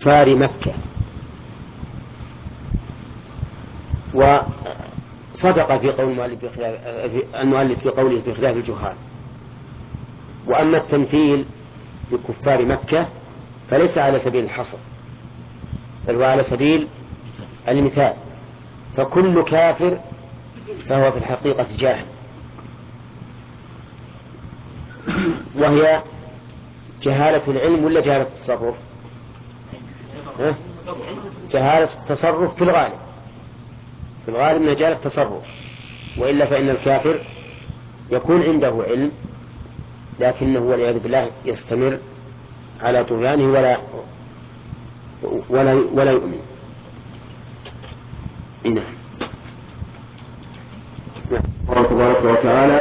كفار مكة. وصدق في قول المؤلف في قوله في خلاف الجهال. وأما التمثيل بكفار مكة فليس على سبيل الحصر، بل هو على سبيل المثال، فكل كافر فهو في الحقيقة جاهل، وهي جهالة العلم ولا جهالة التصرف؟ جهالة التصرف في الغالب، في الغالب من جهالة التصرف، وإلا فإن الكافر يكون عنده علم لكنه والعياذ بالله يستمر على طغيانه ولا يؤمن. نعم. الله تبارك وتعالى: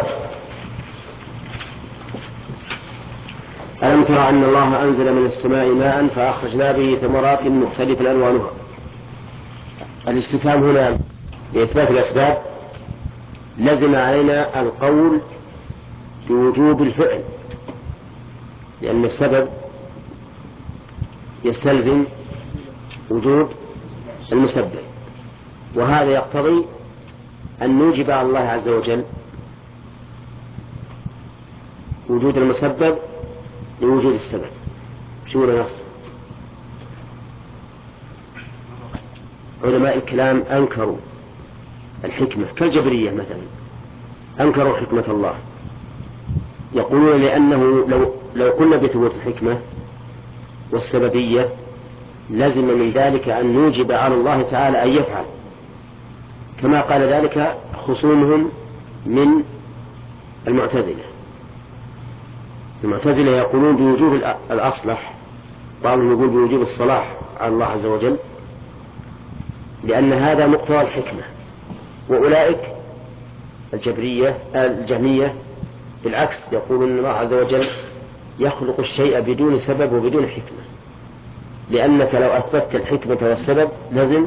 ألم تر أن الله أنزل من السماء ماء فأخرجنا به ثمرات مختلفا ألوانها. الاستفهام هنا لإثبات الأسباب، لزم علينا القول بوجوب الفعل، لأن السبب يستلزم وجود المسبب، وهذا يقتضي أن نوجب على الله عز وجل وجود المسبب لوجود السبب. شو النص؟ علماء الكلام أنكروا الحكمة كالجبرية مثلا، أنكروا حكمة الله، يقولون لأنه لو قلنا بثبوت الحكمة والسببية لازم من ذلك أن نوجب على الله تعالى أن يفعل، كما قال ذلك خصومهم من المعتزلة. المعتزلة يقولون بوجوب الأصلح، بعضهم يقول بوجوب الصلاح على الله عز وجل، لأن هذا مقتضى الحكمة. وأولئك الجهمية بالعكس، يقولون أن الله عز وجل يخلق الشيء بدون سبب وبدون حكمة، لأنك لو أثبتت الحكمة والسبب لازم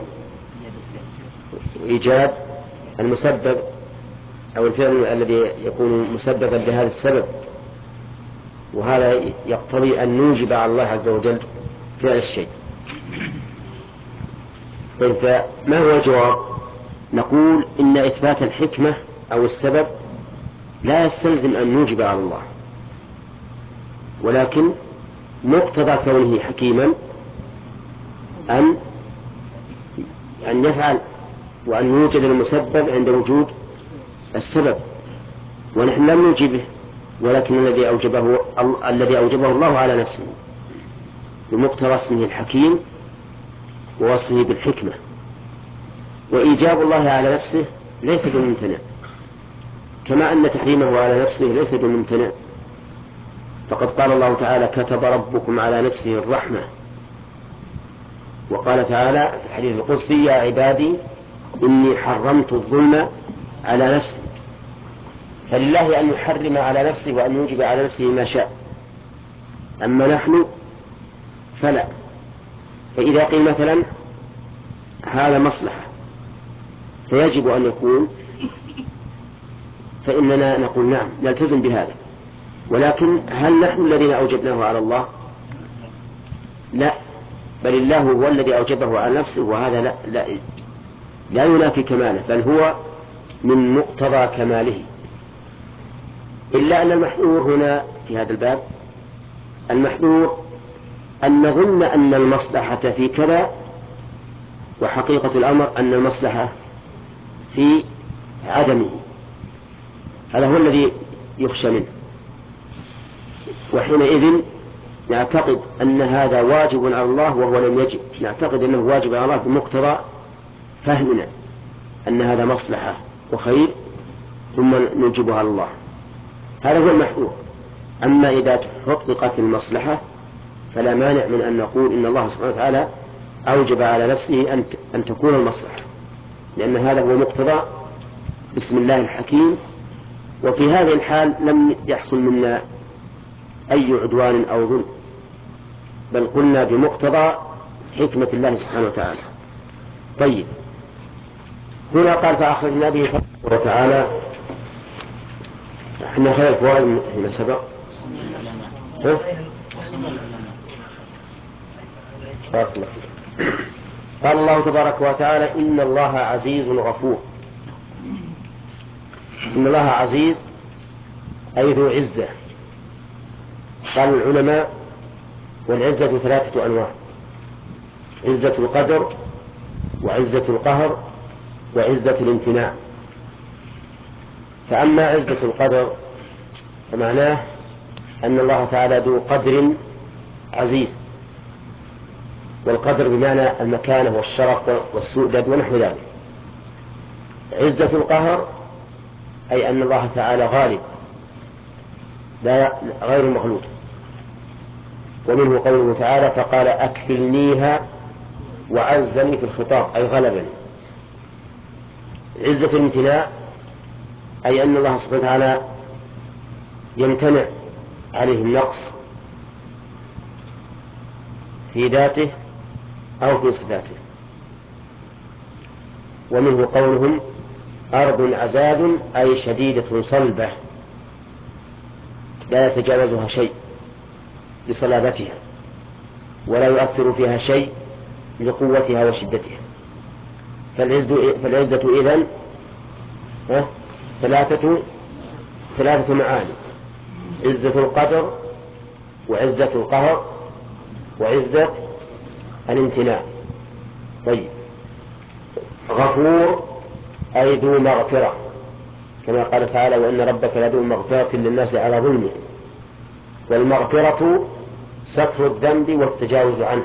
إيجاد المسبب أو الفعل الذي يكون مسببا لهذا السبب، وهذا يقتضي أن نوجب على الله عز وجل فعل الشيء. فما هو الجواب؟ نقول إن إثبات الحكمة أو السبب لا يستلزم أن نوجب على الله، ولكن مقتضى كونه حكيما أن يفعل، وأن يوجد المسبب عند وجود السبب، ونحن لم نوجبه، ولكن الذي أوجبه الله على نفسه بمقتضى اسمه الحكيم ووصفه بالحكمة. وإيجاب الله على نفسه ليس بممتنع، كما أن تحريمه على نفسه ليس بممتنع، فقد قال الله تعالى: كتب ربكم على نفسه الرحمة. وقال تعالى في الحديث القدسي: يا عبادي إني حرمت الظلم على نفسي. فلله أن يحرم على نفسه وأن يوجب على نفسه ما شاء، أما نحن فلا. فإذا قيل مثلا هذا مصلحة فيجب أن يكون، فإننا نقول نعم نلتزم بهذا، ولكن هل نحن الذين أوجبناه على الله؟ لا، بل الله هو الذي أوجبه على نفسه، وهذا لا ينافي كماله، بل هو من مقتضى كماله. إلا أن المحذور هنا في هذا الباب، المحذور أن نظن أن المصلحة في كذا، وحقيقة الأمر أن المصلحة في عدمه. هذا هو الذي يخشى منه، وحينئذ نعتقد أن هذا واجب على الله وهو لم يجب، نعتقد أنه واجب على الله بمقتضى فهمنا أن هذا مصلحة وخير ثم نوجبها على الله. هذا هو المحذور. أما إذا تحققت المصلحة فلا مانع من أن نقول إن الله سبحانه وتعالى أوجب على نفسه أن تكون المصلحة، لأن هذا هو مقتضى بسم الله الحكيم. وفي هذه الحال لم يحصل منا أي عدوان أو ظلم، بل قلنا بمقتضى حكمة الله سبحانه وتعالى. طيب، هنا قال فأخرجنا به وتعالى. احنا خير فوائد من سبق. بارك الله فيك. قال الله تبارك وتعالى إن الله عزيز غفور. إن الله عزيز أي ذو عزة. قال العلماء والعزة 3 أنواع: عزة القدر، وعزة القهر، وعزة الامتناع. فأما عزة القدر فمعناه أن الله تعالى ذو قدر عزيز، والقدر بمعنى المكانة والشرف والسؤدد ونحو ذلك. عزة القهر أي أن الله تعالى غالب لا غير مغلوب، ومنه قوله تعالى فقال أكفلنيها وعزني في الخطاب أي غلبني. عزة الامتناع أي أن الله سبحانه وتعالى يمتنع عليه النقص في ذاته أو في صفاته. ومنه قولهم أرض عزاز أي شديدة صلبة لا يتجاوزها شيء لصلابتها، ولا يؤثر فيها شيء لقوتها وشدتها. فالعزة إذن ثلاثة معاني: عزة القدر، وعزة القهر، وعزة الامتناع. طيب، غفور أي ذو مغفرة، كما قال تعالى وإن ربك لذو مغفرة للناس على ظلمه. والمغفرة ستر الذنب والتجاوز عنه،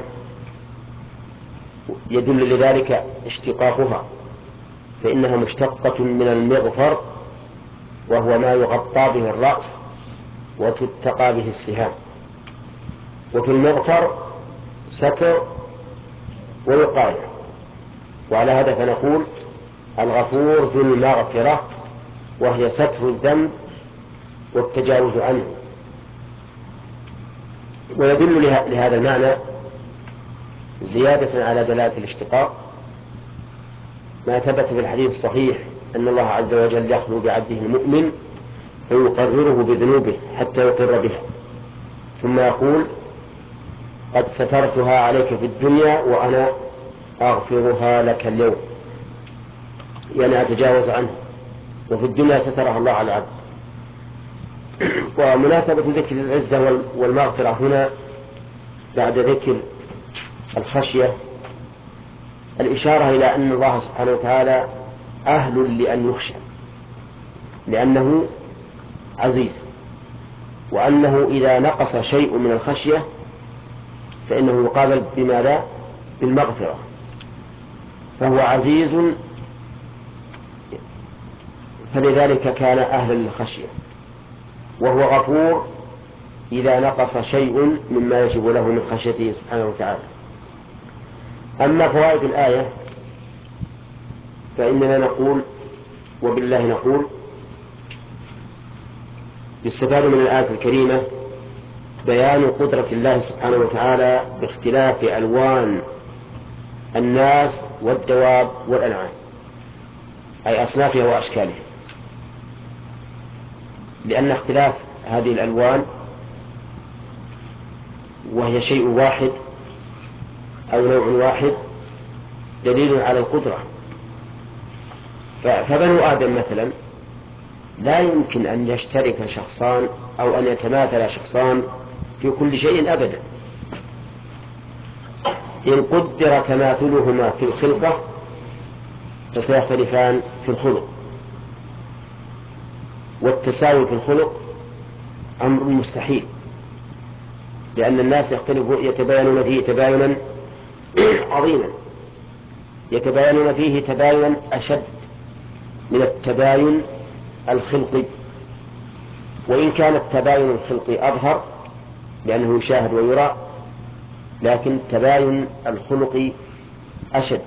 يدل لذلك اشتقاقها، فإنها مشتقة من المغفر، وهو ما يغطى به الرأس وتتقى به السهام. وفي المغفر ستر ووقاية، وعلى هذا فنقول الغفور ذو المغفرة، وهي ستر الذنب والتجاوز عنه. ويدل لهذا المعنى زيادة على دلالة الاشتقاق ما ثبت في الحديث الصحيح أن الله عز وجل يخلو بعبده المؤمن فيقرره بذنوبه حتى يقر بها، ثم يقول قد سترتها عليك في الدنيا وأنا أغفرها لك اليوم، يعني أتجاوز عنه. وفي الدنيا سترها الله على العبد. ومناسبة ذكر العزة والمغفرة هنا بعد ذكر الخشية الإشارة إلى أن الله سبحانه وتعالى أهل لأن يخشى، لأنه عزيز، وأنه إذا نقص شيء من الخشية فإنه يقابل بماذا؟ بالمغفرة. فهو عزيز فلذلك كان أهلا للخشية، وهو غفور إذا نقص شيء مما يجب له من خشيته سبحانه وتعالى. أما فوائد الآية فإننا نقول وبالله نقول: يستفاد من الآية الكريمة بيان قدرة الله سبحانه وتعالى باختلاف ألوان الناس والدواب والأنعام، أي أصنافها وأشكالها، لأن اختلاف هذه الألوان وهي شيء واحد أو نوع واحد دليل على القدرة. فبنو آدم مثلا لا يمكن أن يشترك شخصان أو أن يتماثل شخصان في كل شيء أبدا. إن قدر تماثلهما في الخلقة فسيختلفان في الخلق، والتساوي في الخلق أمر مستحيل، لأن الناس يتباينون فيه تباينا عظيما، يتباينون فيه تباينا أشد من التباين الخلقي، وإن كان التباين الخلقي أظهر لأنه يشاهد ويرى، لكن التباين الخلقي أشد،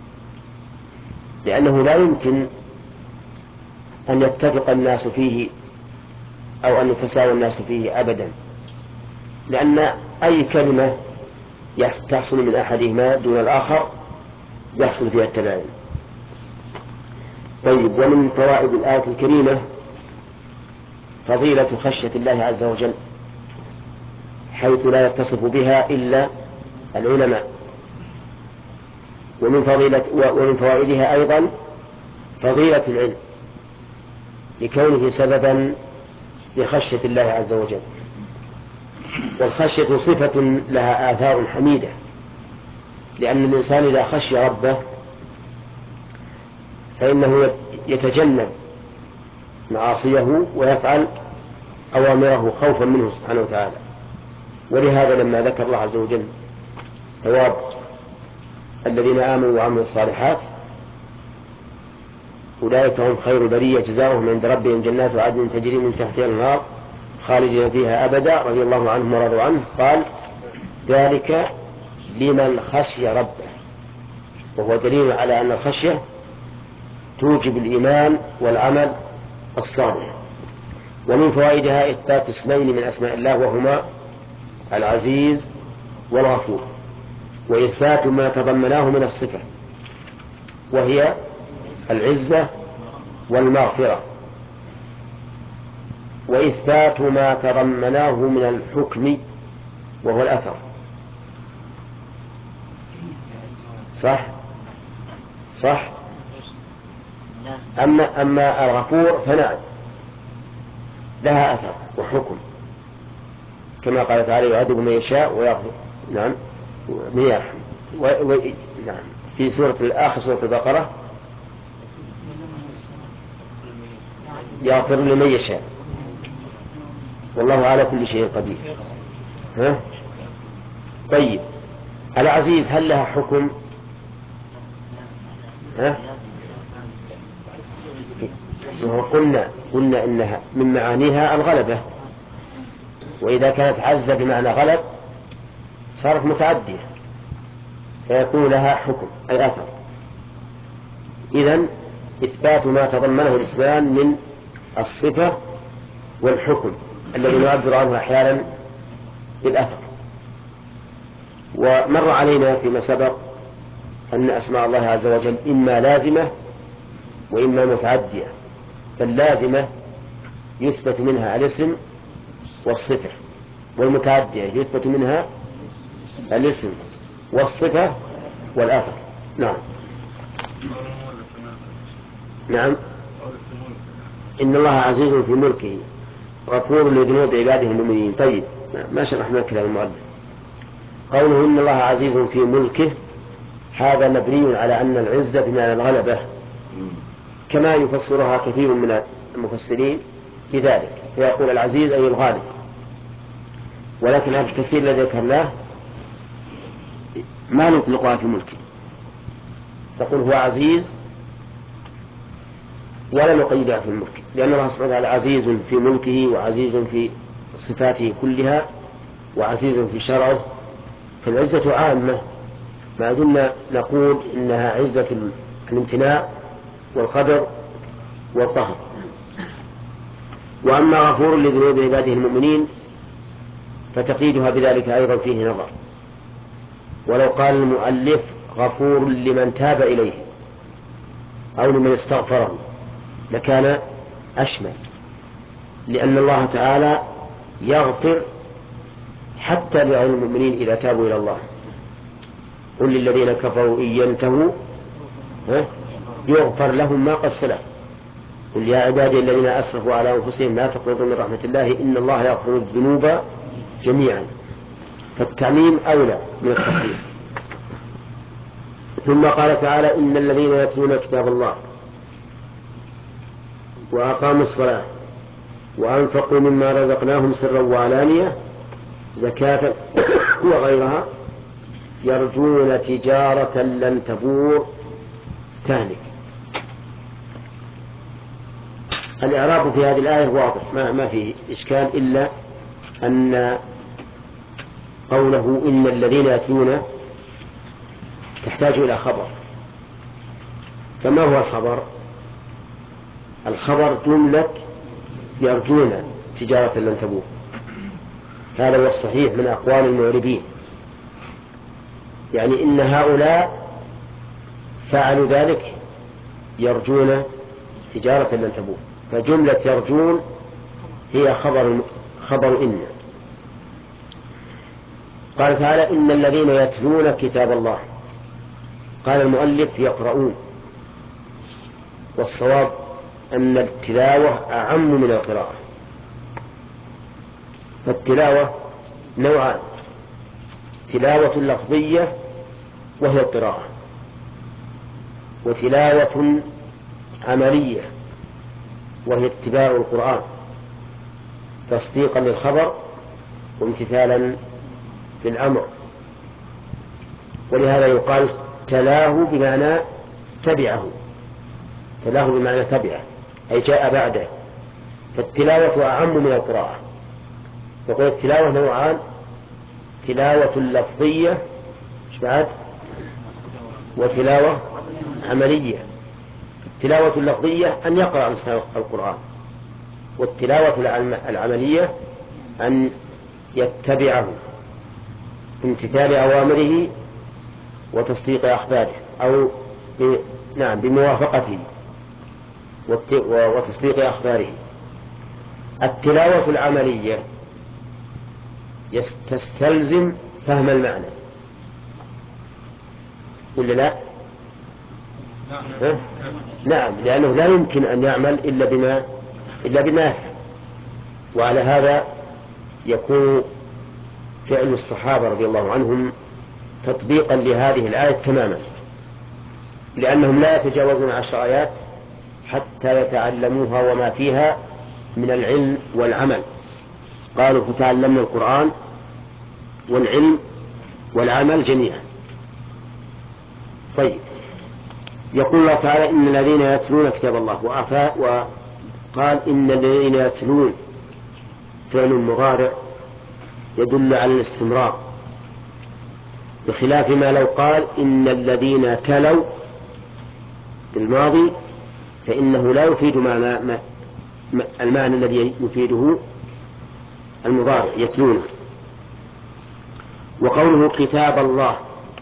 لأنه لا يمكن أن يتفق الناس فيه أو أن يتساوى الناس فيه أبدا، لأن أي كلمة تحصل من أحدهما دون الآخر يحصل فيها التباين. طيب، ومن فوائد الآية الكريمة فضيلة خشية الله عز وجل، حيث لا يتصف بها إلا العلماء، ومن فوائدها أيضا فضيلة العلم لكونه سببا لخشية الله عز وجل، والخشية صفة لها آثار حميدة، لأن الإنسان إذا خشي ربه فإنه يتجنب معاصيه ويفعل أوامره خوفا منه سبحانه وتعالى. ولهذا لما ذكر الله عز وجل ثواب الذين آمنوا وعملوا الصالحات أولئك هم خير البرية جزاؤهم عند ربهم جنات عدن تجري من تحتها الأنهار خالدين فيها أبدا رضي الله عنهم ورضوا عنه. قال ذلك لمن خشي ربه، وهو دليل على أن الخشية توجب الإيمان والعمل الصالح. ومن فوائدها إثبات اسمين من أسماء الله وهما العزيز والغفور، وإثبات ما تضمناه من الصفة وهي العزة والمغفرة، وإثبات ما تضمناه من الحكم وهو الأثر. صح. أما الغفور فنعم لها أثر وحكم، كما قال تعالى يعذب من يشاء ويغفر. نعم ويرحم. نعم في سورة الآخر سورة البقرة يغفر لمن يشاء والله على كل شيء قدير. طيب العزيز هل لها حكم؟ قلنا إنها من معانيها الغلبة، وإذا كانت عزة بمعنى غلب صارت متعدية فيكون لها حكم أي أثر. إذن إثبات ما تضمنه الإسلام من الصفة والحكم الذي نعبر عنه أحيانا بالأثر. ومر علينا فيما سبق أن أسماء الله عز وجل إما لازمة وإما متعدية، فاللازمة يثبت منها الاسم والصفة، والمتعدية يثبت منها الاسم والصفة والأثر. نعم إن الله عزيز في ملكه غفور لذنوب عباده المؤمنين. طيب ما شرحنا كلام المؤلف. قوله إن الله عزيز في ملكه هذا مبني على أن العزة بمعنى الغلبة، كما يفسرها كثير من المفسرين بذلك، فيقول العزيز أي الغالب. ولكن هذا التفسير الذي ذكرناه ما نطلقها في ملكه، تقول هو عزيز ولا نقيدها في الملك، لأن الله سبحانه وتعالى عزيز في ملكه وعزيز في صفاته كلها وعزيز في شرعه، فالعزة عامة ما دمنا نقول إنها عزة الامتناع والقدر والقهر. وأما غفور لذنوب عباده المؤمنين فتقييدها بذلك أيضا فيه نظر، ولو قال المؤلف غفور لمن تاب إليه أو لمن استغفره لكان أشمل، لأن الله تعالى يغفر حتى لغير المؤمنين إذا تابوا إلى الله. قل للذين كفروا إن ينتهوا يغفر لهم ما قد سلف، قل يا عبادي الذين أسرفوا على أنفسهم لا تقنطوا من رحمة الله إن الله يغفر الذنوب جميعا، فالتعميم أولى من التخصيص. ثم قال تعالى إن الذين يتلون كتاب الله وأقاموا الصلاة وأنفقوا مما رزقناهم سرا وعلانية زكاة وغيرها يرجون تجارة لن تبور تهلك. الإعراب في هذه الآية واضح ما فيه إشكال، إلا أن قوله إن الذين يتلون تحتاج إلى خبر. فما هو الخبر؟ الخبر جملة يرجون تجارة لن تبور، هذا هو الصحيح من أقوال المعربين، يعني إن هؤلاء فعلوا ذلك يرجون تجارة لن تبور، فجملة يرجون هي خبر إن. قال تعالى إن الذين يتلون كتاب الله، قال المؤلف يقرؤون، والصواب أن التلاوة أعم من القراءة. فالتلاوة نوعان: تلاوة لفظية وهي القراءة، وتلاوة عملية وهي اتباع القرآن تصديقا للخبر وامتثالا للأمر. ولهذا يقال تلاه بمعنى تبعه، تلاه بمعنى تبعه أي جاء بعده. فالتلاوة أعم من القراءة. يقول التلاوة نوعان: تلاوة لفظية وتلاوة عملية. التلاوة اللفظية أن يقرأ الإنسان القرآن، والتلاوة العملية أن يتبعه بامتثال أوامره وتصديق أخباره، أو بموافقته وتصديق أخباره. التلاوة العملية تستلزم فهم المعنى، ولا لا؟ نعم، لأنه لا يمكن أن يعمل إلا بما يفهم. وعلى هذا يكون فعل الصحابة رضي الله عنهم تطبيقا لهذه الآية تماما، لأنهم لا يتجاوزون 10 آيات حتى يتعلموها وما فيها من العلم والعمل. قالوا فتعلمنا القرآن والعلم والعمل جميعا. طيب، يقول الله تعالى إن الذين يتلون كتاب الله، وقال إن الذين يتلون فعل مضارع يدل على الاستمرار، بخلاف ما لو قال إن الذين تلوا بالماضي فإنه لا يفيد المعنى الذي يفيده المضارع يتلونه. وقوله كتاب الله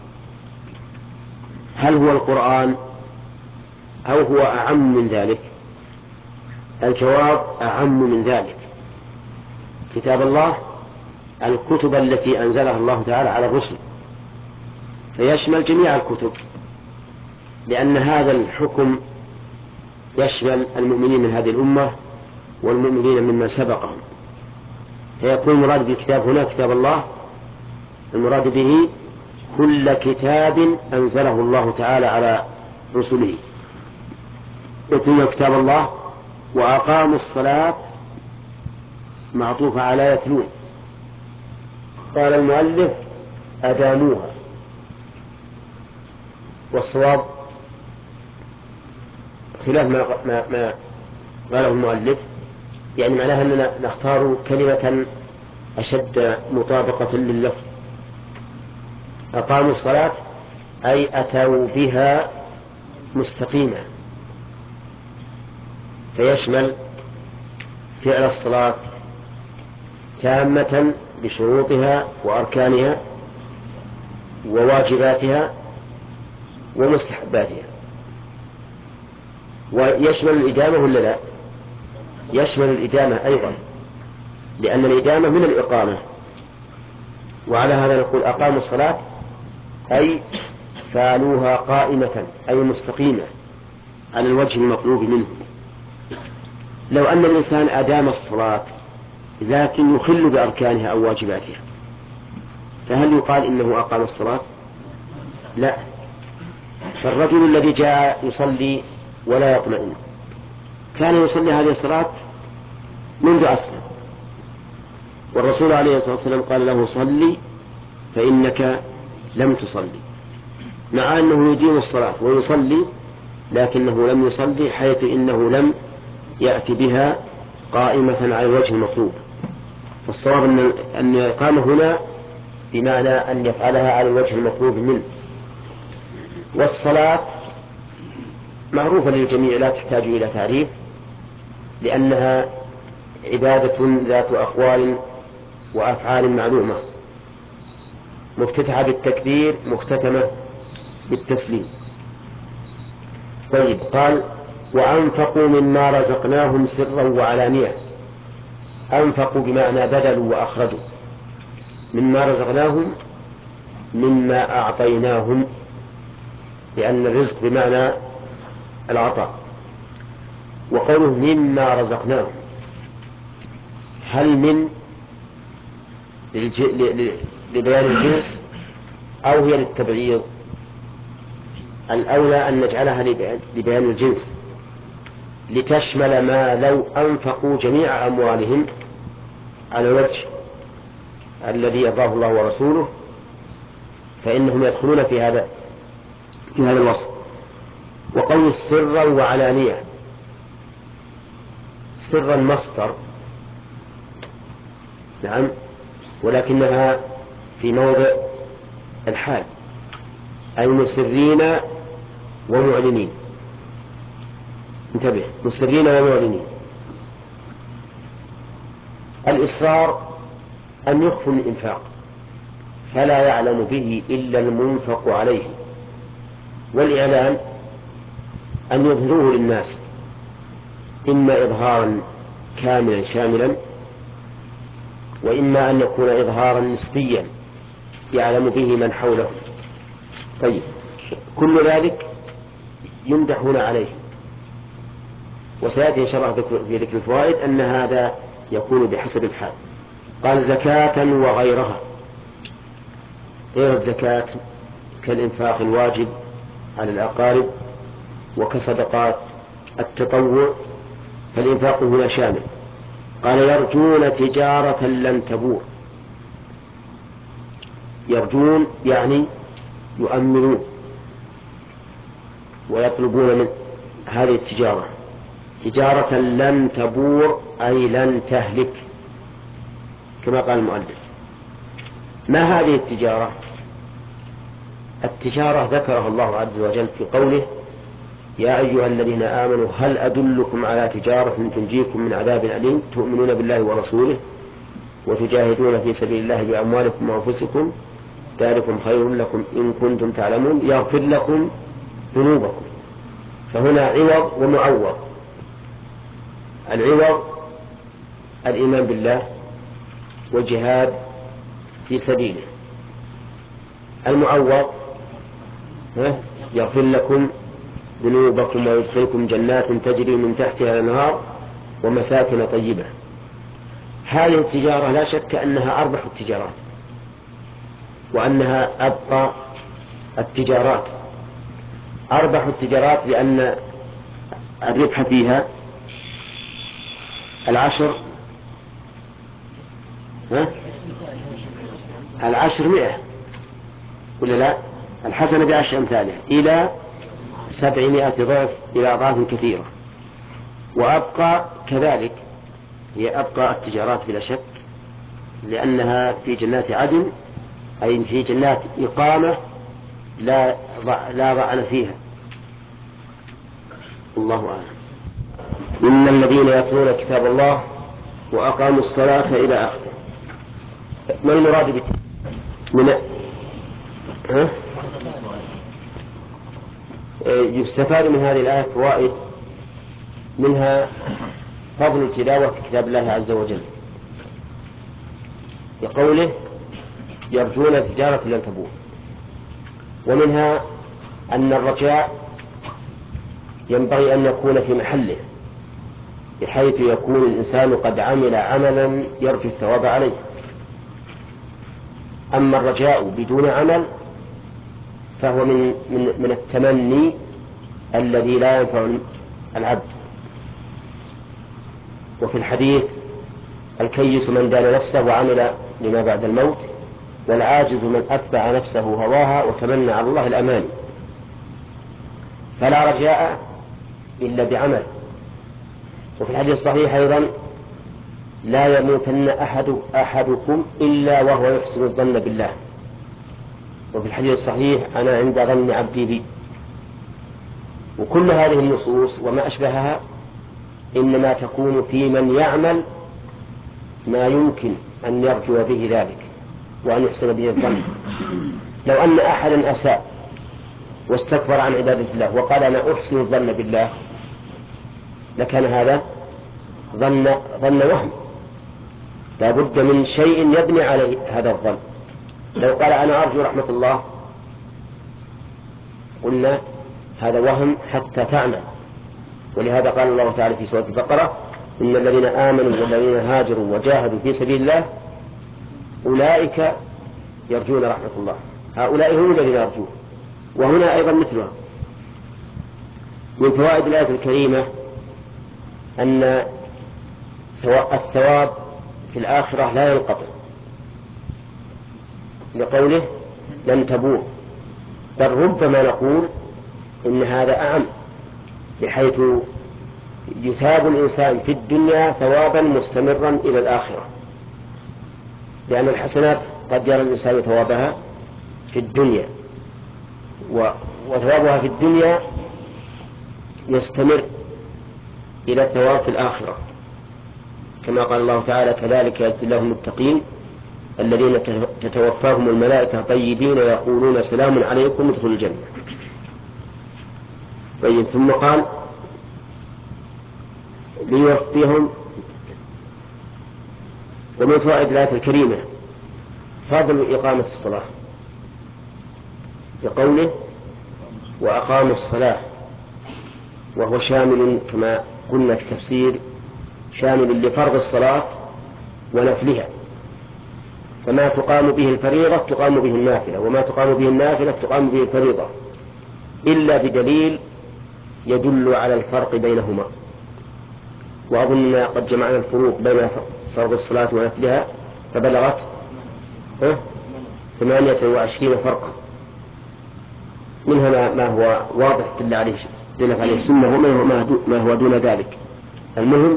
هل هو القرآن أو هو أعم من ذلك؟ الجواب أعم من ذلك. كتاب الله الكتب التي أنزلها الله تعالى على الرسل، فيشمل جميع الكتب، لأن هذا الحكم يشمل المؤمنين من هذه الأمة والمؤمنين ممن سبقهم. فيكون المراد بالكتاب هنا كتاب الله، المراد به كل كتاب أنزله الله تعالى على رسله. يتلون كتاب الله، وأقاموا الصلاة معطوفة على يتلون. قال المؤلف أداموها، والصواب خلاف ما قاله المؤلف، يعني معناها أننا نختار كلمة أشد مطابقة لللفظ. أقاموا الصلاة أي أتوا بها مستقيمة، فيشمل فعل الصلاة تامة بشروطها وأركانها وواجباتها ومستحباتها. ويشمل الإدامة ولا لا؟ يشمل الإدامة أيضا، لأن الإدامة من الإقامة. وعلى هذا نقول أقاموا الصلاة أي فعلوها قائمة أي مستقيمة على الوجه المطلوب منه. لو أن الإنسان أدام الصلاة لكن يخل بأركانها أو واجباتها، فهل يقال إنه أقام الصلاة؟ لا. فالرجل الذي جاء يصلي ولا يطمئن كان يصلي هذه الصلاة منذ أسلم، والرسول عليه الصلاة والسلام قال له صلي فإنك لم تصلي، مع أنه يدين الصلاة ويصلي لكنه لم يصلي، حيث إنه لم يأتي بها قائمة على الوجه المطلوب. فالصواب أن الإقامة هنا بمعنى أن يفعلها على الوجه المطلوب منه. والصلاة معروفة للجميع لا تحتاج إلى تعريف، لأنها عبادة ذات أقوال وأفعال معلومة، مفتتحة بالتكبير مختتمة بالتسليم. طيب، قال وأنفقوا مما رزقناهم سرا وعلانية. أنفقوا بمعنى بذلوا وأخرجوا، مما رزقناهم مما أعطيناهم، لأن الرزق بمعنى العطاء. وقوله مما رزقناهم، هل من لبيان الجنس أو هي للتبعيض؟ الأولى أن نجعلها لبيان الجنس لتشمل ما لو أنفقوا جميع أموالهم على الوجه الذي يرضاه الله ورسوله فإنهم يدخلون في هذا الوصف. وقول سرا وعلانية، سرا مصدر، نعم، ولكنها في موضع الحال، أي مسرين ومعلنين. انتبه، مسرين ومعلنين. الإصرار أن يخفوا الإنفاق فلا يعلم به إلا المنفق عليه، والإعلان أن يظهروه للناس، إما إظهارا كاملا شاملا، وإما أن يكون إظهارا نسبيا يعلم به من حوله. طيب، كل ذلك يمدحون عليه، وسيأتي إن شاء الله في ذكر الفوائد أن هذا يكون بحسب الحال. قال زكاة وغيرها، غير الزكاة كالإنفاق الواجب على الأقارب وكصدقات التطوع، فالإنفاق هنا شامل. قال يرجون تجارة لن تبور، يرجون يعني يؤمنون ويطلبون من هذه التجارة تجارة لن تبور أي لن تهلك، كما قال المؤلف. ما هذه التجارة؟ التجارة ذكرها الله عز وجل في قوله يا أيها الذين آمنوا هل أدلكم على تجارة تنجيكم من عذاب أليم تؤمنون بالله ورسوله وتجاهدون في سبيل الله بأموالكم وأنفسكم ذلكم خير لكم إن كنتم تعلمون يغفر لكم ذنوبكم. فهنا عوض ومعوض. العوض الإيمان بالله والجهاد في سبيله، المعوض يغفر لكم ذنوبكم ويدخلكم جنات تجري من تحتها الأنهار ومساكن طيبة. هذه التجارة لا شك أنها أربح التجارات وأنها أبقى التجارات، أربح التجارات لأن الربح فيها 100 ولا لا؟ الحسنة ب10 أمثالها إلى 700 ضعف إلى أضعاف كثيرة. وأبقى كذلك هي أبقى التجارات بلا شك، لأنها في جنات عدن، أي في جنات إقامة لا ضعن فيها. الله أعلم. إن الذين يتلون كتاب الله وأقاموا الصلاة إلى آخره. ما المراد يستفاد من هذه الآية فوائد، منها فضل تلاوة كتاب الله عز وجل بقوله يرجون تجارة لن تبور، ومنها أن الرجاء ينبغي أن يكون في محله بحيث يكون الإنسان قد عمل عملا يرجو الثواب عليه. أما الرجاء بدون عمل فهو من التمني الذي لا ينفع العبد. وفي الحديث الكيس من دان نفسه وعمل لما بعد الموت، والعاجز من أتبع نفسه هواها وتمنى على الله الأماني. فلا رجاء إلا بعمل. وفي الحديث الصحيح أيضا لا يموتن أحدكم إلا وهو يحسن الظن بالله. وفي الحديث الصحيح أنا عند ظن عبدي بي. وكل هذه النصوص وما أشبهها إنما تكون في من يعمل ما يمكن أن يرجو به ذلك وأن يحسن به الظن. لو أن أحدا أساء واستكبر عن عبادة الله وقال أنا أحسن الظن بالله لكان هذا ظن وهم، لا بد من شيء يبني عليه هذا الظن. لو قال أنا أرجو رحمة الله قلنا هذا وهم حتى تعمل. ولهذا قال الله تعالى في سورة البقرة: إن الذين آمنوا والذين هاجروا وجاهدوا في سبيل الله أولئك يرجون رحمة الله. هؤلاء هم الذين يرجون. وهنا أيضا مثلها. من فوائد الآية الكريمة أن الثواب في الآخرة لا ينقطع، لقوله لن تبور، بل ربما نقول إن هذا أعم، بحيث يثاب الإنسان في الدنيا ثوابا مستمرا إلى الآخرة، لأن الحسنات قد يرى الإنسان ثوابها في الدنيا، وثوابها في الدنيا يستمر إلى الثواب في الآخرة، كما قال الله تعالى: كذلك يجزي الله المتقين الذين تتوفاهم الملائكة طيبين يقولون سلام عليكم ادخلوا الجنة. طيب، ثم قال ليوفيهم. ومن فوائد الآية الكريمة فضل إقامة الصلاة، بقوله وأقاموا الصلاة، وهو شامل كما قلنا في التفسير، شامل لفرض الصلاة ونفلها، فما تقام به الفريضة تقام به النافلة، وما تقام به النافلة تقام به الفريضة، إلا بدليل يدل على الفرق بينهما. وأظننا قد جمعنا الفروق بين فرض الصلاة ونفلها فبلغت 28 فرقا، منها ما هو واضح دلت عليه السنة، وما هو دون ذلك. المهم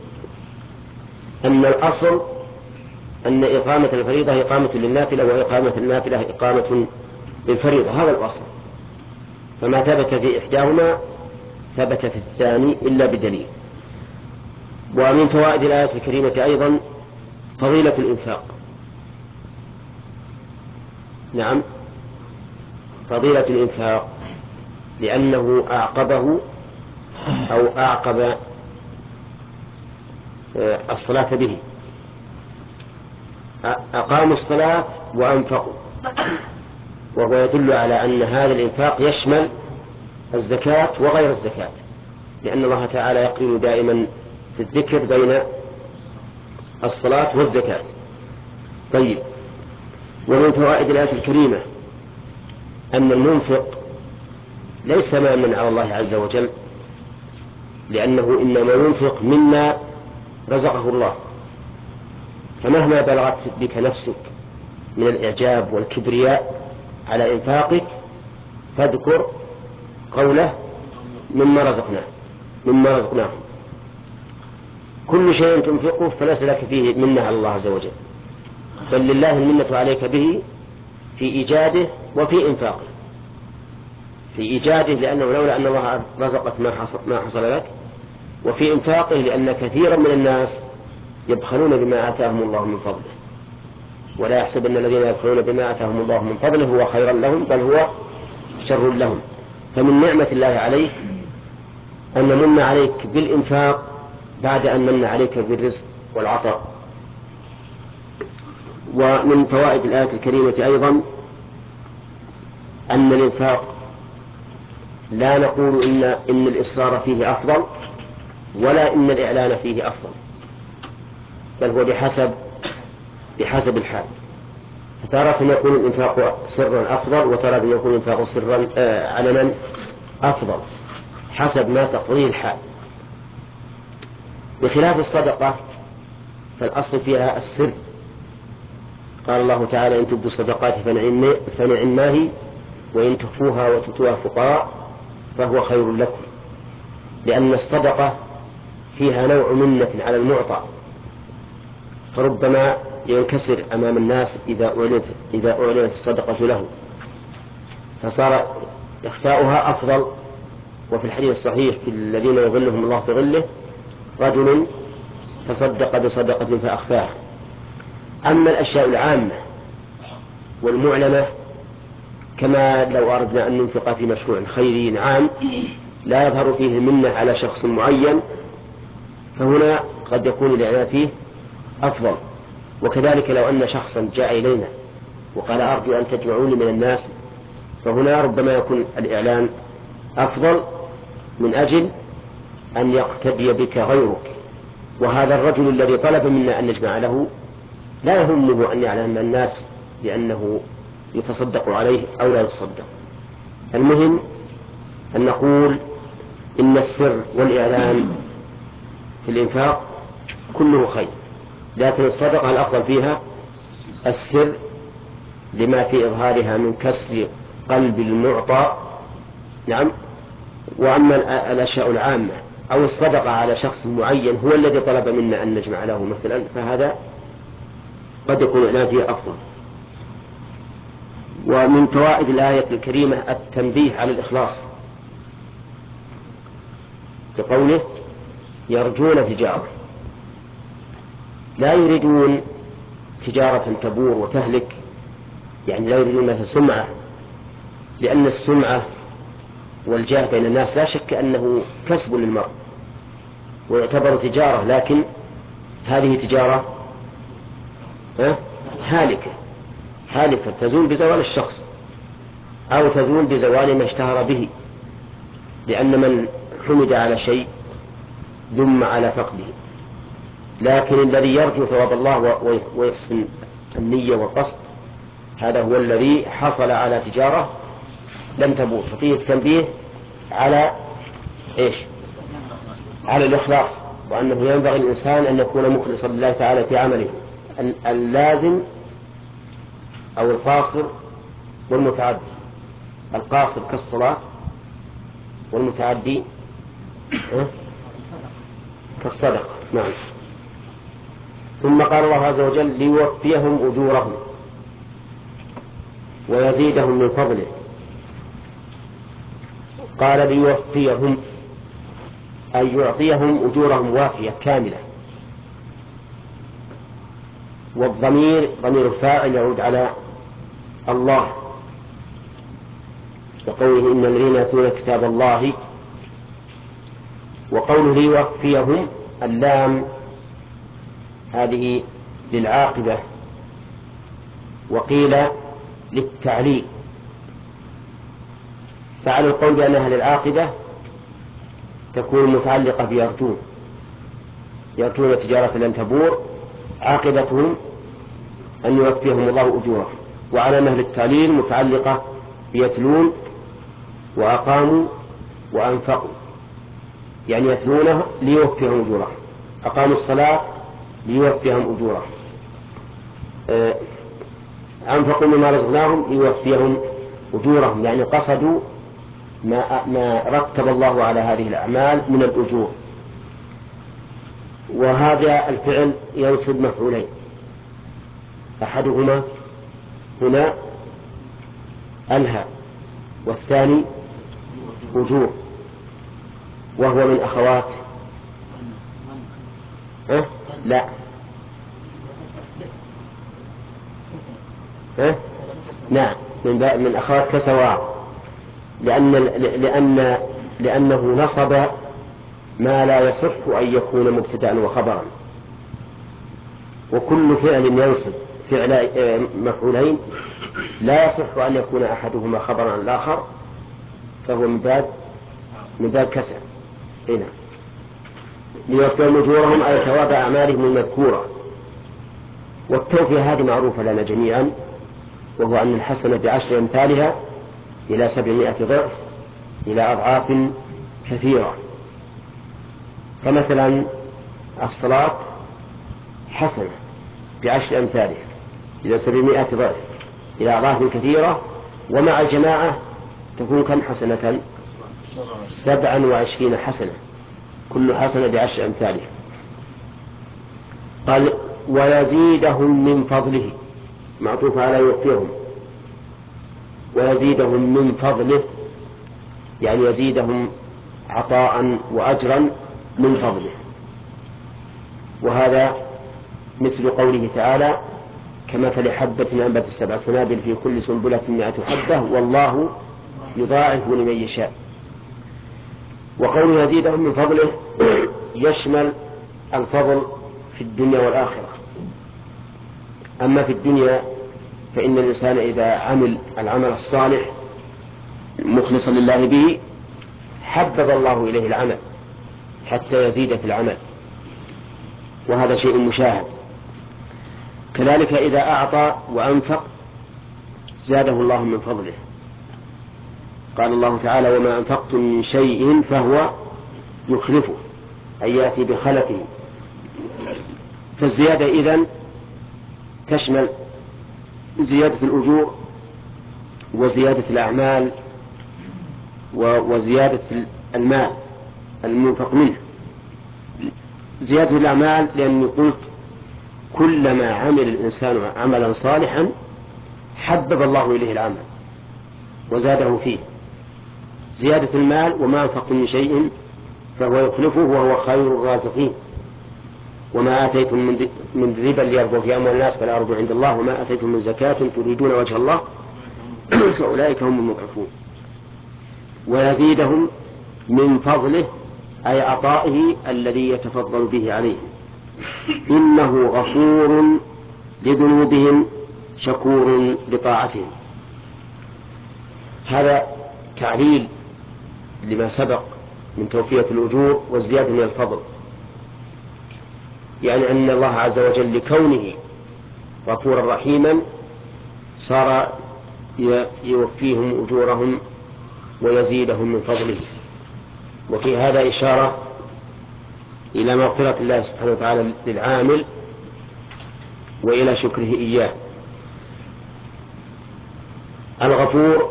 أن الأصل أن إقامة الفريضة إقامة للنافلة، وإقامة النافلة إقامة للفريضة، هذا الأصل. فما ثبت في إحداهما ثبت في الثاني إلا بدليل. ومن فوائد الآية الكريمة أيضا فضيلة الإنفاق. نعم، فضيلة الإنفاق، لأنه أعقبه أو أعقب الصلاة به. أقاموا الصلاة وأنفقوا، وهو يدل على أن هذا الإنفاق يشمل الزكاة وغير الزكاة، لأن الله تعالى يقرن دائما في الذكر بين الصلاة والزكاة. طيب، ومن فوائد الآية الكريمة أن المنفق ليس مامنا على الله عز وجل، لأنه إنما ينفق مما رزقه الله، فمهما بلغت بك نفسك من الإعجاب والكبرياء على إنفاقك فاذكر قوله مما رزقناه. كل شيء تنفقه فليس لك فيه منة على الله عز وجل، بل لله المنة عليك به في إيجاده وفي إنفاقه. في إيجاده لأنه لولا أن الله رزقك ما حصل لك، وفي إنفاقه لأن كثيرا من الناس يبخلون بما آتاهم الله من فضله، ولا يحسب أن الذين يبخلون بما آتاهم الله من فضله هو خيرا لهم، بل هو شر لهم. فمن نعمة الله عليك أن من عليك بالإنفاق بعد أن من عليك بالرزق والعطاء. ومن فوائد الآية الكريمة أيضا أن الإنفاق لا نقول إن الإصرار فيه أفضل، ولا إن الإعلان فيه أفضل، بل هو بحسب الحال. فتارة يكون الإنفاق سرا أفضل، وتارة يكون الإنفاق سرا علنا أفضل، حسب ما تقضيه الحال. بخلاف الصدقة فالأصل فيها السر. قال الله تعالى: إن تبدوا الصدقات فنعم ما هي، وإن تخفوها وتؤتوها فقراء فهو خير لكم، لأن الصدقة فيها نوع منة على المعطى، فربما ينكسر أمام الناس إذا أعلنت الصدقة له، فصار إخفاؤها أفضل. وفي الحديث الصحيح في الذين يظلهم الله في ظله رجل تصدق بصدقة فأخفاها. أما الأشياء العامة والمعلنة، كما لو أردنا أن ننفق في مشروع خيري عام لا يظهر فيه المنة على شخص معين، فهنا قد يكون الإعلان فيه أفضل. وكذلك لو أن شخصا جاء إلينا وقال: أرجو أن تجمعوني من الناس فهنا ربما يكون الإعلان أفضل من أجل أن يقتدي بك غيرك. وهذا الرجل الذي طلب منا أن نجمع له لا يهمه أن يعلم الناس بأنه يتصدق عليه أو لا يتصدق. المهم أن نقول إن السر والإعلان في الإنفاق كله خير، لكن الصدقة الأفضل فيها السر لما في إظهارها من كسر قلب المعطى. نعم. وأما الأشياء العامة أو الصدقة على شخص معين هو الذي طلب منا أن نجمع له مثلا، فهذا قد يكون الإعلان فيه أفضل. ومن فوائد الآية الكريمة التنبيه على الإخلاص بقوله يرجون تجارة، لا يريدون تجارة تبور وتهلك، يعني لا يريدون مثل سمعة، لأن السمعة والجاه بين الناس لا شك أنه كسب للمرء ويعتبر تجارة، لكن هذه تجارة هالكة تزول بزوال الشخص أو تزول بزوال ما اشتهر به، لأن من حمد على شيء ذم على فقده. لكن الذي يرجو ثواب الله ويحسن النية والقصد هذا هو الذي حصل على تجارة لم تبور. ففيه التنبيه على على الإخلاص، وأنه ينبغي الإنسان أن يكون مخلصا لله تعالى في عمله، اللازم أو القاصر والمتعدي. القاصر كالصلاة، والمتعدي كالصدقة. نعم. ثم قال الله عز وجل ليوفيهم أجورهم ويزيدهم من فضله. قال ليوفيهم أي يعطيهم أجورهم وافية كاملة، والضمير ضمير الفاعل يعود على الله، وقوله إن الذين يتلون كتاب الله. وقوله ليوفيهم اللام هذه للعاقبة، وقيل للتعليل، فعلى القول بأنها للعاقبة تكون متعلقة بيرجون، يرجون تجارة لن تبور، عاقبتهم أن يوفيهم الله أجورهم. وعلى أنها للتعليل متعلقة بيتلون وأقاموا وأنفقوا، يعني يتلونه ليوفيهم أجورهم، أقاموا الصلاة ليوفيهم أجورهم، أنفقوا مما رزقناهم ليوفيهم أجورهم، يعني قصدوا ما رتب الله على هذه الأعمال من الأجور. وهذا الفعل ينصب مفعولين، أحدهما هنا الهاء، والثاني أجور، وهو من أخوات لا نعم من أخوات كسواء، لأنه نصب ما لا يصح أن يكون مبتدأ وخبرا، وكل فعل ينصب فعل مفعولين لا يصح أن يكون أحدهما خبرا عن الآخر، فهو من باب كسر. هنا ليوفيهم أجورهم أي ثواب أعمالهم المذكورة. والتوفية هذه معروفة لنا جميعا، وهو أن الحسنة بعشر أمثالها إلى 700 ضعف إلى أضعاف كثيرة. فمثلا الصلاة حسنة بعشر أمثالها إلى 700 ضعف إلى أضعاف كثيرة، ومع الجماعة تكون كم حسنة؟ 27 حسنة، كل حسنة بعشر أمثالها. قال ويزيدهم من فضله، معطوف على يوفيهم، ويزيدهم من فضله يعني يزيدهم عطاء وأجرا من فضله. وهذا مثل قوله تعالى كمثل حبة أنبتت 7 سنابل في كل سنبلة 100 حبة والله يضاعف لمن يشاء. وقوله يزيدهم من فضله يشمل الفضل في الدنيا والآخرة. أما في الدنيا فإن الإنسان إذا عمل العمل الصالح مخلصا لله به حبب الله إليه العمل حتى يزيد في العمل، وهذا شيء مشاهد. كذلك إذا أعطى وأنفق زاده الله من فضله. قال الله تعالى: وما أنفقتم من شيء فهو يخلفه، أي يأتي بخلفه. فالزيادة إذن تشمل زيادة الأجور وزيادة الأعمال وزيادة المال المنفق منه. زيادة الأعمال لأني قلت كلما عمل الإنسان عملا صالحا حبب الله إليه العمل وزاده فيه. زيادة المال: وما أنفقتم من شيء فهو يخلفه وهو خير الرازقين. وما آتيتم من ربا ليربو في أموال الناس فلا يربو عند الله، وما آتيتم من زكاة تريدون وجه الله فأولئك هم المضعفون. ويزيدهم من فضله أي عطائه الذي يتفضل به عليهم. إنه غفور لذنوبهم شكور لطاعتهم. هذا تعليل لما سبق من توفية الأجور والزيادة من الفضل، يعني أن الله عز وجل لكونه غفورا رحيما صار يوفيهم أجورهم ويزيدهم من فضله. وفي هذا إشارة إلى مغفرة الله سبحانه وتعالى للعامل وإلى شكره إياه. الغفور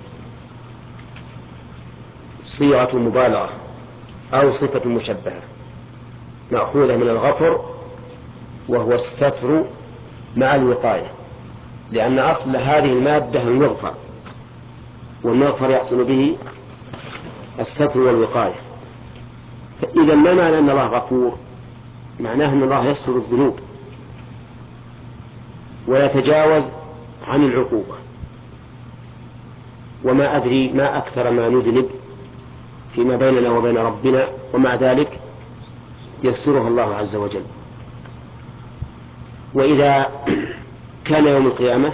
صيغة مبالغة أو صفة مشبهة مأخوذة من الغفر، وهو الستر مع الوقاية، لأن أصل هذه المادة المغفر، والمغفر يحصل به الستر والوقاية. فإذا ما معنى أن الله غفور؟ معناه أن الله يستر الذنوب ويتجاوز عن العقوبة. وما أدري ما أكثر ما نذنب فيما بيننا وبين ربنا، ومع ذلك يسترها الله عز وجل. وإذا كان يوم القيامة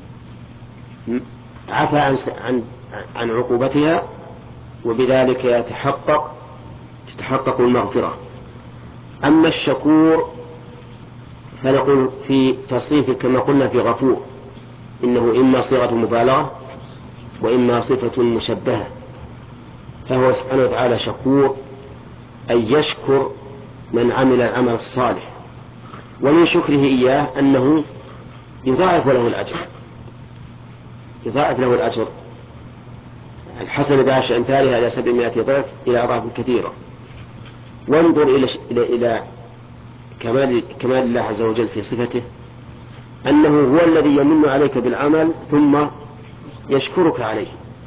عفى عن عقوبتها، وبذلك تتحقق المغفرة. أما الشكور فنقول في تصريف كما قلنا في غفور إنه إما صيغة مبالغة وإما صفة مشبهة. فهو سبحانه وتعالى شكور أي يشكر من عمل العمل الصالح، ومن شكره إياه أنه يضاعف له الأجر، يضاعف له الأجر الحسنة بعشر أمثالها إلى 700 ضعف إلى أضعاف كثيرة. وانظر إلى كمال الله عز وجل في صفته، أنه هو الذي يمن عليك بالعمل ثم يشكرك عليه.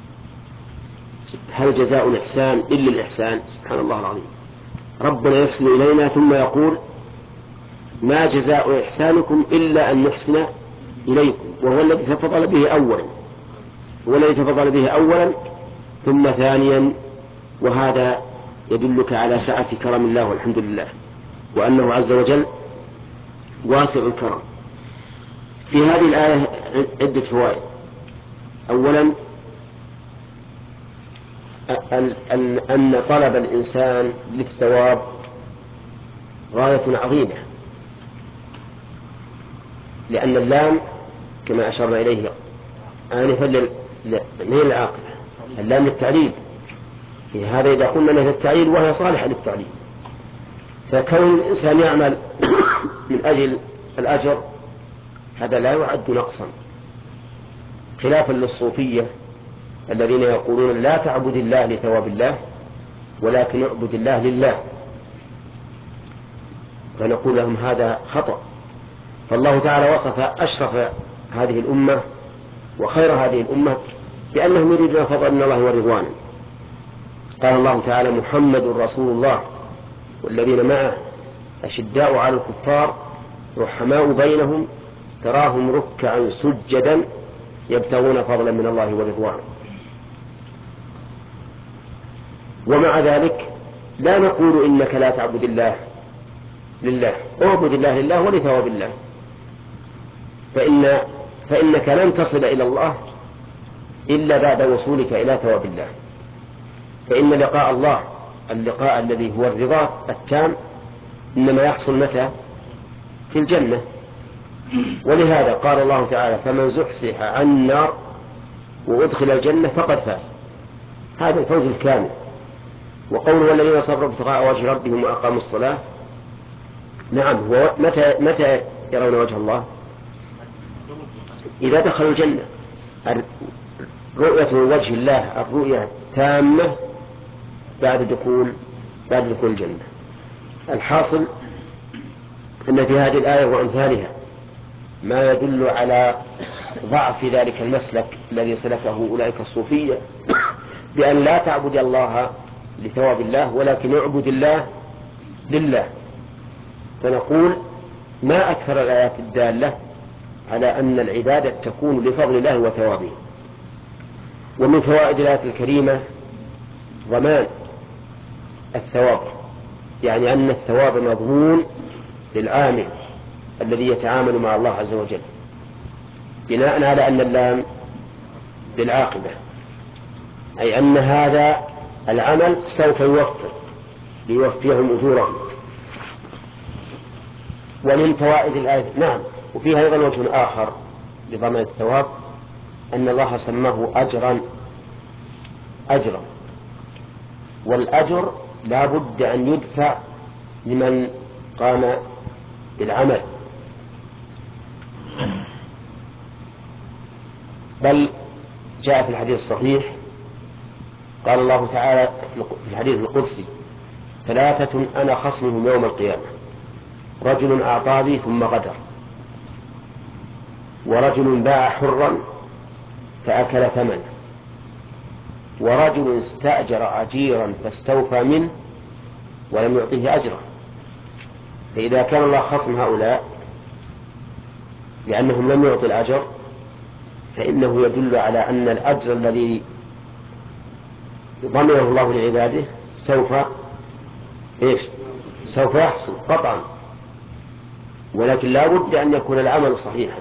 هل جزاء الإحسان إلا الإحسان؟ سبحان الله العظيم. ربنا يحسن إلينا ثم يقول: ما جزاء إحسانكم إلا أن نحسن إليكم، وهو الذي تفضل به أولا، هو الذي تفضل به أولا ثم ثانيا. وهذا يدلك على سعة كرم الله والحمد لله، وأنه عز وجل واسع الكرم. في هذه الآية عدة فوائد. أولا أن طلب الإنسان للثواب غاية عظيمة، لأن اللام كما أشرنا إليه آنفا من العاقبة، اللام للتعليل. في هذا إذا قلنا له التعليل وهي صالحة للتعليل، فكون الإنسان يعمل من أجل الأجر هذا لا يعد نقصا، خلافا للصوفية الذين يقولون: لا تعبد الله لثواب الله ولكن اعبد الله لله. فنقول لهم هذا خطأ. فالله تعالى وصف أشرف هذه الأمة وخير هذه الأمة بأنهم يريدون فضلا من الله ورضوانا. قال الله تعالى: محمد رسول الله والذين معه أشداء على الكفار رحماء بينهم تراهم ركعا سجدا يبتغون فضلا من الله ورضوانا. ومع ذلك لا نقول إنك لا تعبد الله لله، اعبد الله لله ولثواب الله، فإنك لن تصل إلى الله إلا بعد وصولك إلى ثواب الله. فإن لقاء الله، اللقاء الذي هو الرضا التام، إنما يحصل متى؟ في الجنة. ولهذا قال الله تعالى: فمن زحزح عن النار وأدخل الجنة فقد فاز. هذا الفوز الكامل. وقوله: والذين صبروا ابتغاء وجه ربهم وأقاموا الصلاة، نعم، هو متى يرون وجه الله؟ إذا دخلوا الجنة. رؤية وجه الله الرؤية التامة بعد دخول الجنة. الحاصل أن في هذه الآية وأمثالها ما يدل على ضعف ذلك المسلك الذي سلكه أولئك الصوفية، بأن لا تعبد الله لثواب الله، ولكن اعبد الله لله. فنقول: ما أكثر الآيات الدالة على أن العبادة تكون لفضل الله وثوابه. ومن فوائد الآية الكريمة ضمان الثواب، يعني أن الثواب مضمون للعامل الذي يتعامل مع الله عز وجل، بناء على أن اللام بالعاقبة، أي أن هذا العمل سوف ليوفيهم أجورهم. ومن فوائد الآية، نعم، وفيها أيضا وجه آخر لضمان الثواب، أن الله سماه أجرا، والأجر لا بد أن يدفع لمن قام بالعمل. بل جاء في الحديث الصحيح قال الله تعالى في الحديث القدسي: 3 أنا خصمهم يوم القيامة: رجل أعطى لي ثم غدر، ورجل باع حرا فأكل ثمنه، ورجل استأجر عجيرا فاستوفى منه ولم يعطيه أجره. فإذا كان الله خصم هؤلاء لأنهم لم يعطوا الأجر، فإنه يدل على أن الأجر الذي ضمنه الله لعباده سوف يحصل قطعا، ولكن لا بد أن يكون العمل صحيحا.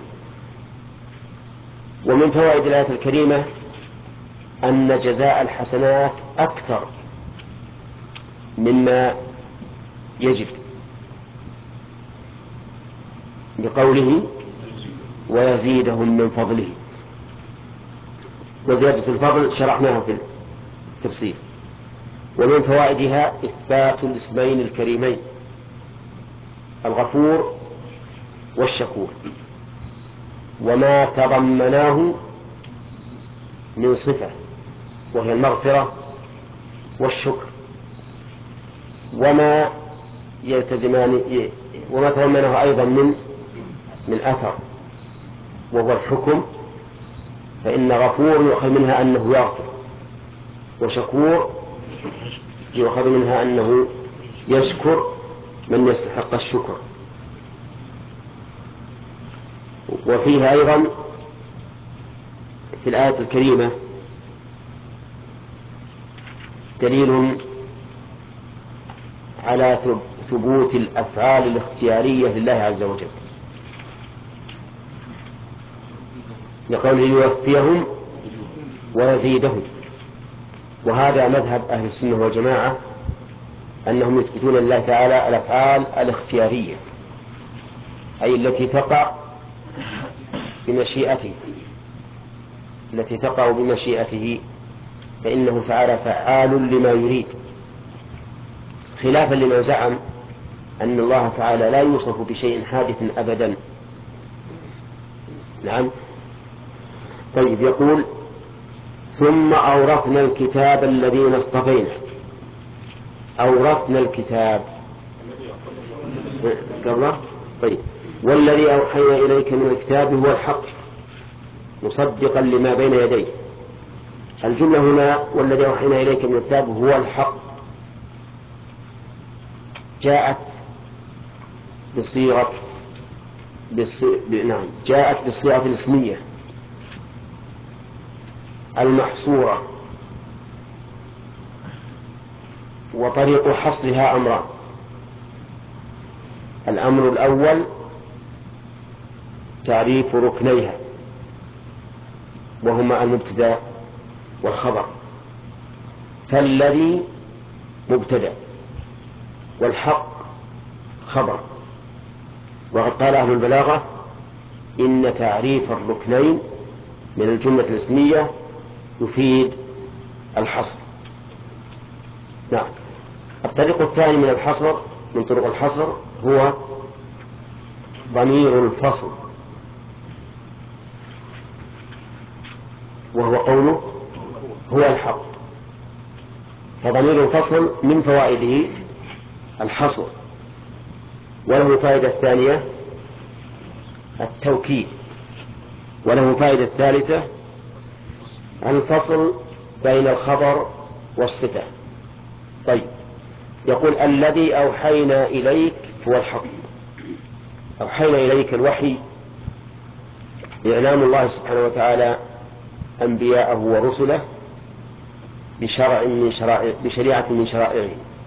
ومن فوائد الآية الكريمة أن جزاء الحسنات أكثر مما يجب، بقوله: ويزيدهم من فضله. وزيادة الفضل شرحناها في التفسير. ومن فوائدها إثبات الاسمين الكريمين: الغفور والشكور، وما تضمناه من صفة، وهي المغفرة والشكر، وما تضمنه أيضا من أثر، وهو الحكم. فإن غفور يؤخذ منها أنه يغفر، وشكور يؤخذ منها أنه يشكر من يستحق الشكر. وفيها أيضا في الآية الكريمة دليل على ثبوت الأفعال الاختيارية لله عز وجل، لقوله: يوفيهم ويزيدهم. وهذا مذهب أهل السنة والجماعة، أنهم يثبتون لله تعالى الأفعال الاختيارية، أي التي تقع بمشيئته، فإنه تعالى فعال لما يريد، خلافا لمن زعم أن الله تعالى لا يوصف بشيء حادث أبدا. نعم. طيب، يقول: ثم أورثنا الكتاب الذين اصطفينا. أورثنا الكتاب قبله. طيب: والذي أوحينا إليك من الكتاب هو الحق مصدقا لما بين يديه. الجملة هنا: والذي أوحينا إليك من الكتاب هو الحق، جاءت بصيغة الاسمية المحصورة. وطريق حصرها أمران: الأمر الأول تعريف ركنيها، وهما المبتدأ والخبر، فالذي مبتدأ والحق خبر. وقد قال أهل البلاغة إن تعريف الركنين من الجملة الاسمية يفيد الحصر. نعم. الطريق الثاني من الحصر، من طرق الحصر، هو ضمير الفصل، وهو قوله هو الحق. فضمير الفصل من فوائده الحصر، وله فائدة ثانية التوكيد، وله فائدة ثالثة الفصل بين الخبر والصفة. طيب، يقول الذي أوحينا إليك هو الحق. أوحينا إليك الوحي إعلام الله سبحانه وتعالى أنبياءه ورسله بشريعة من شرائعه.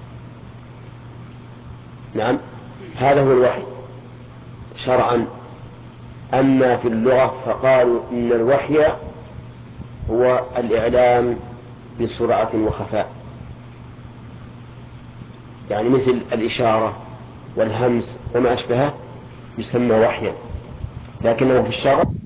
نعم، هذا هو الوحي شرعا. أما في اللغة فقالوا إن الوحي هو الإعلام بسرعة وخفاء، يعني مثل الإشارة والهمس وما أشبهه يسمى وحيا، لكنه في الشرع